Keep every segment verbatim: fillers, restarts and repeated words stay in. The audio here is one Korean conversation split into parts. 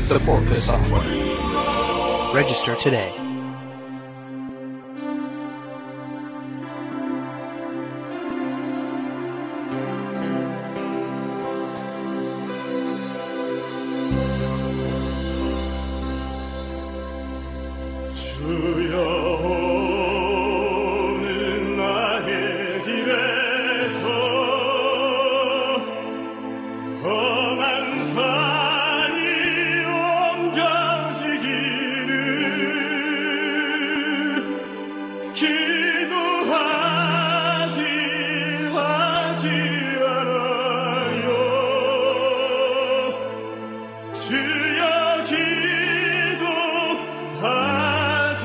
Support this software. Register today. 주여 오늘 나의 길에서 험한 산이 옮겨지기를 기도하지 하지 않아요. 주여 기도하지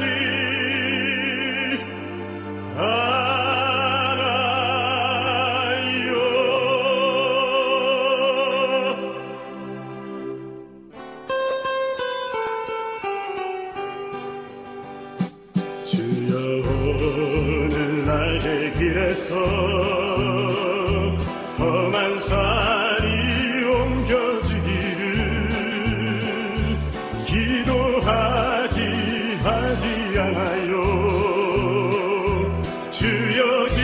주여 오늘 나의 길에서 험한 산이 옮겨지기를 기도하지 하지 않아요. 주여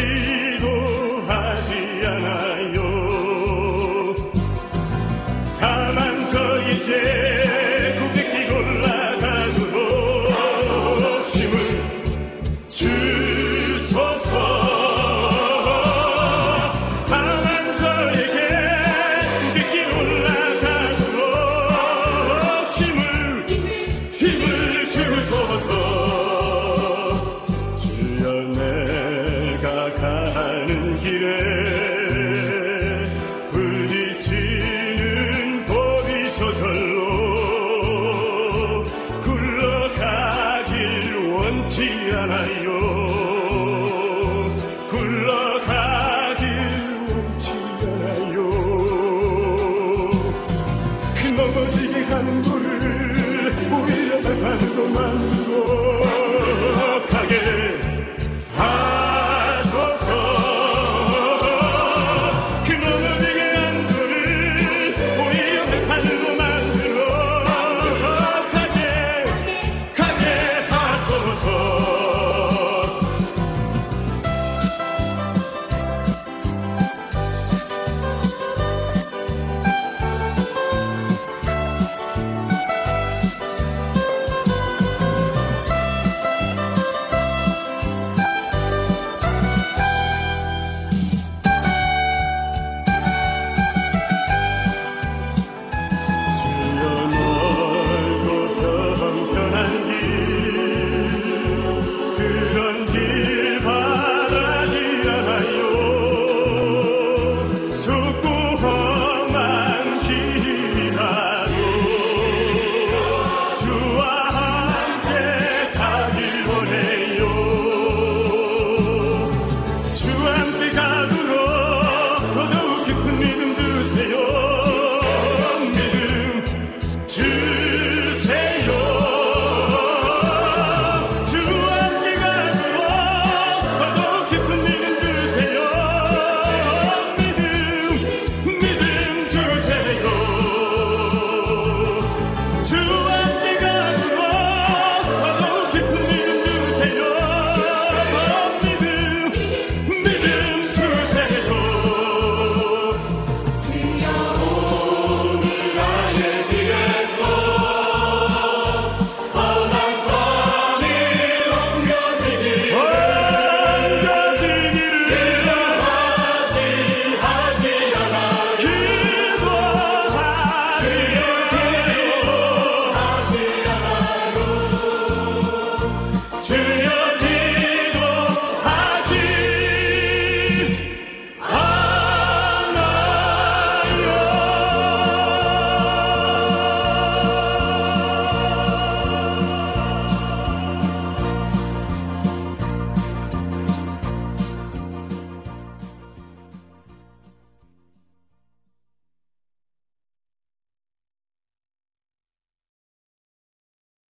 기도하지 않아요. 다만 저에게 고백이 올라가도록 힘을 주소서. 다만 저에게 고백이 올라가도록 힘을 힘을 주소서. 주여 내가 가는 길에 부딪히는 법이 저절로 굴러가길 원치 않아요. 굴러가길 원치 않아요. 그 넘어지게 하는 불을 오히려 발판도 만들고